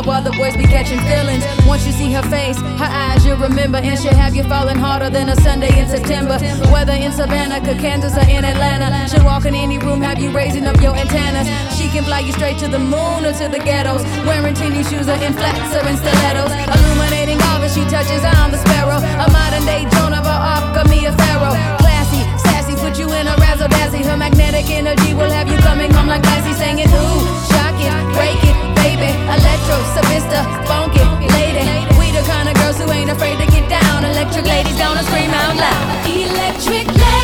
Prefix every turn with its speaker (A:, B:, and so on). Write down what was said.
A: club while the boys be catching feelings. Once you see her face, her eyes you'll remember, and she'll have you falling harder than a Sunday in September. Whether in Savannah, Kansas, or in Atlanta, she'll walk in any room, have you raising up your antennas. She can fly you straight to the moon or to the ghettos, wearing teeny shoes or in flats or in stilettos. Illuminating all as she touches on the sparrow, a modern day Joan of Arc or Mia Farrow. Classy, sassy, put you in a razzle-dazzle. Her magnetic energy will have you coming home like Lassie, singing ooh, shock it, break it, baby. Electro, Savista, funk it, lady. We the kind of girls who ain't afraid to get down. Electric ladies gonna scream out loud. Electric lady.